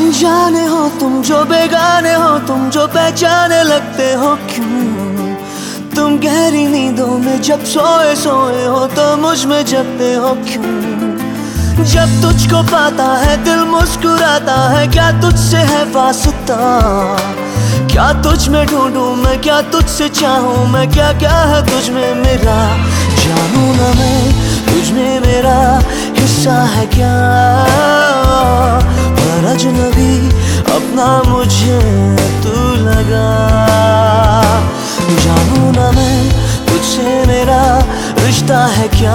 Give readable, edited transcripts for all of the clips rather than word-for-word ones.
अनजाने हो तुम जो बेगाने हो तुम जो पहचाने लगते हो क्यों? तुम गहरी नींदों में जब सोए सोए हो तो मुझ में जगते हो क्यों? जब तुझको पाता है दिल मुस्कुराता है, क्या तुझसे है वास्ता? क्या तुझ में ढूंढूं मैं, क्या तुझसे चाहूं मैं, क्या क्या है तुझ में मेरा? जानूं ना मैं तुझ में मेरा हिस्सा है क्या? पर अजनबी अपना मुझे तू लगा। जानूं ना मैं तुझसे मेरा रिश्ता है क्या?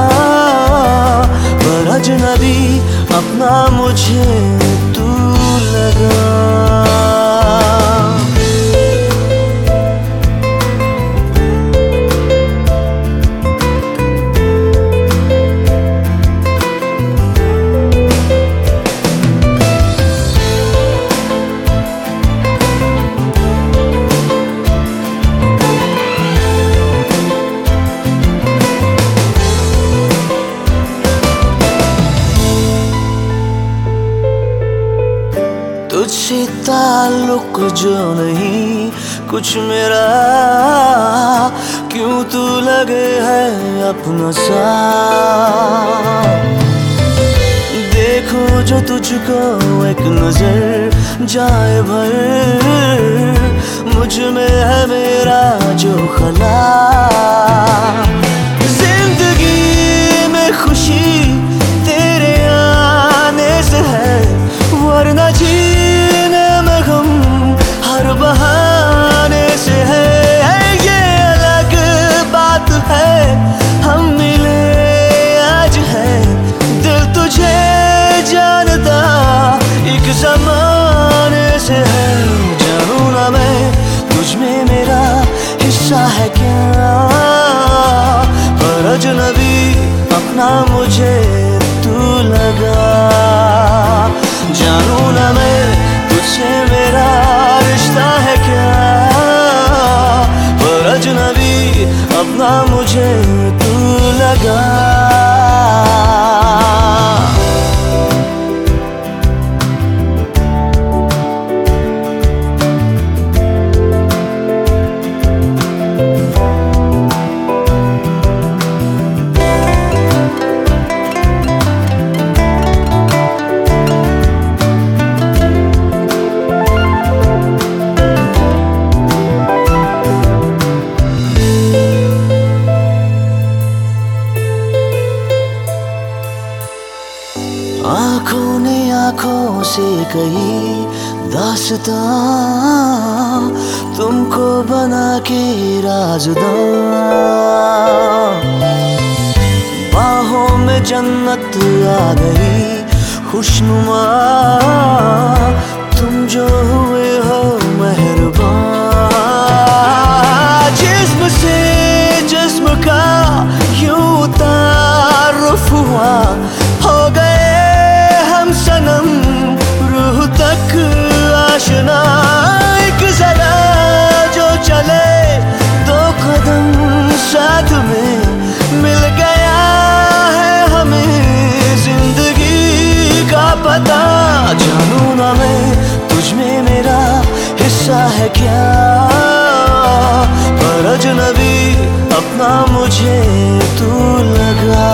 पर अजनबी अपना मुझे तू लगा। तुझसे ताल्लुक जो नहीं कुछ मेरा, क्यों तू लगे है अपना सा? देखो जो तुझको एक नजर जाए भर, मुझ में है मेरा जो खला। जिंदगी में खुशी तेरे आने से है, वरना जीने में गम हर बहाने से है। ये अलग बात है हम मिले आज है, दिल तुझे जानता एक ज़माने से है। जानूं ना मैं तुझ में मेरा हिस्सा है क्या? पर अजनबी अपना मुझे तू लगा। जानूं ना मैं तुझसे मेरा रिश्ता है क्या? पर अजनबी अपना मुझे तू लगा। आँखों ने आँखों से कही दास्तां, तुमको बना के राज़दां। बाहों में जन्नत आ गई खुशनुमा, तुम जो हुए हो मेहरबान। जिस्म से जिस्म का यूं तारुफ हुआ, हो गए हम सनम रूह तक आशना। एक जरा जो चले दो कदम साथ में, मिल गया है हमें जिंदगी का पता। जानूं ना मैं तुझ में मेरा हिस्सा है क्या? पर अजनबी अपना मुझे तू लगा।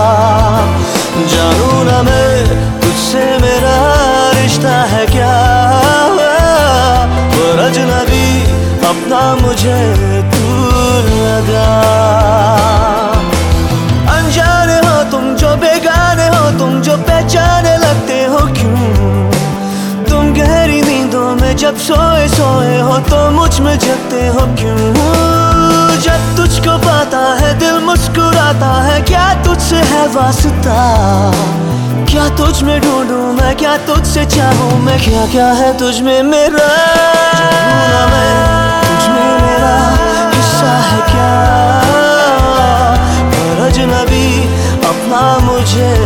जानूं ना मैं तुझसे मेरा रिश्ता है क्या? पर अजनबी अपना मुझे तू लगा। अनजाने हो तुम जो बेगाने हो तुम जो पहचाने लगते हो क्यों? तुम गहरी नींदों में जब सोए सोए हो तो मुझ में जगते हो क्यों? जब तुझको पाता है दिल मुस्कुराता है, क्या तुझसे है वास्ता? क्या तुझ में ढूंढूं मैं, क्या तुझसे चाहूं मैं, क्या क्या है तुझ में मेरा? जानूं ना मैं तुझ में मेरा हिस्सा है क्या? पर अजनबी अपना मुझे